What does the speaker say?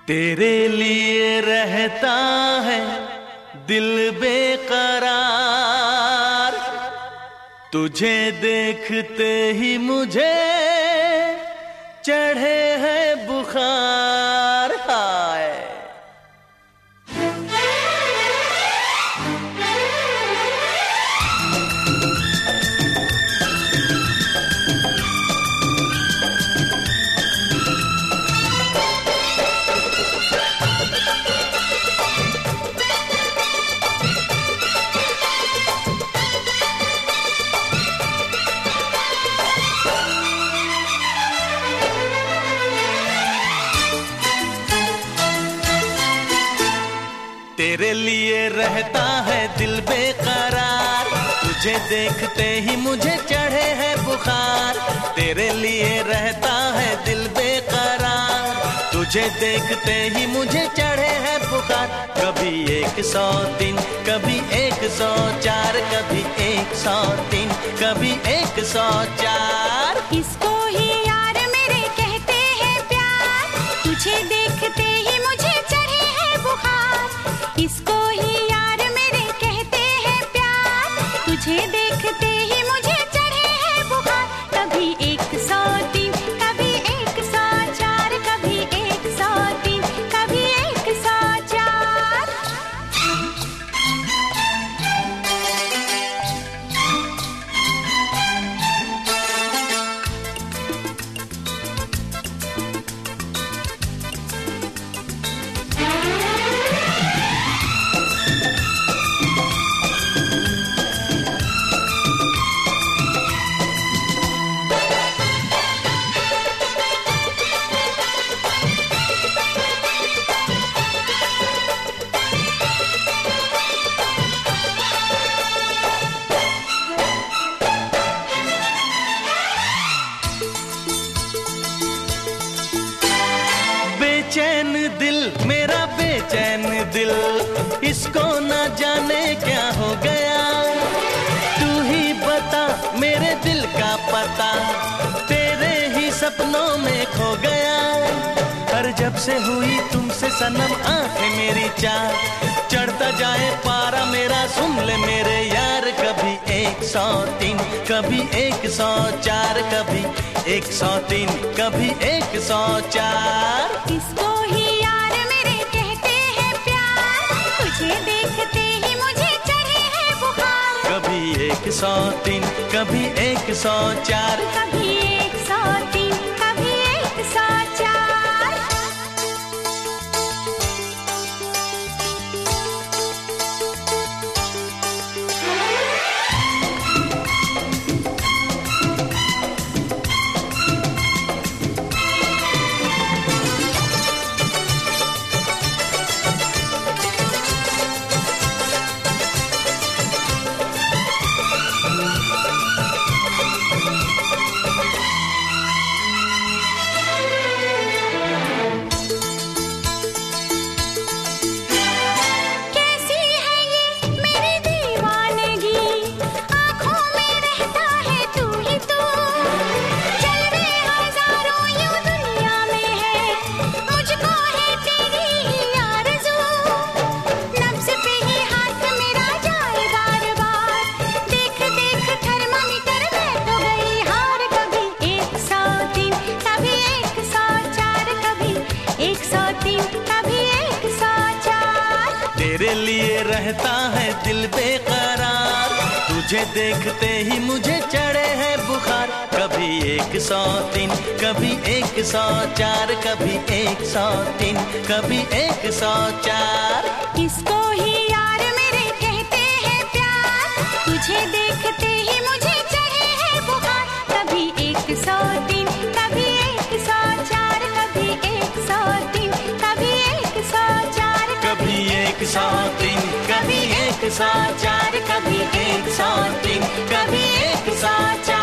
तेरे लिए रहता है दिल बेकरार, तुझे देखते ही मुझे चढ़े है बुखार। हाय तेरे लिए रहता है दिल बेकरार, तुझे देखते ही मुझे चढ़े है बुखार। तेरे लिए रहता है दिल बेकरार, तुझे देखते ही मुझे चढ़े है बुखार। कभी 103, कभी 104, कभी 103, कभी 104। इसको ही यार मेरे कहते हैं प्यार, तुझे देखते ही मुझे चढ़े है बुखार। इसको ही यार मेरे कहते हैं प्यार, तुझे देखते ही मुझे चढ़े है बुखार। कभी 103, कभी 104, कभी 103, कभी 104। बेचैन दिल मेरा बेचैन दिल, इसको न जाने क्या हो गया। तू ही बता मेरे दिल का पता, तेरे ही सपनों में खो गया। हर जब से हुई तुमसे सनम आंखें मेरी चार, चढ़ता जाए पारा मेरा सुन ले मेरे यार। कभी 103, कभी 104, कभी 103, कभी 104। इसको ही यार मेरे कहते हैं प्यार, तुझे देखते ही मुझे चढ़े है बुखार। कभी 103, कभी 104, कभी 103, कभी 104। तेरे लिए रहता है दिल बेकरार, तुझे देखते ही मुझे चढ़े है बुखार। कभी 103, कभी 104, कभी 103, कभी 104। इसको ही यार मेरे कहते हैं प्यार, तुझे देखते ही मुझे चढ़े है बुखार। कभी 103, कभी 104, कभी 103, कभी 104, कभी 103, कभी 104, कभी 103, कभी 104।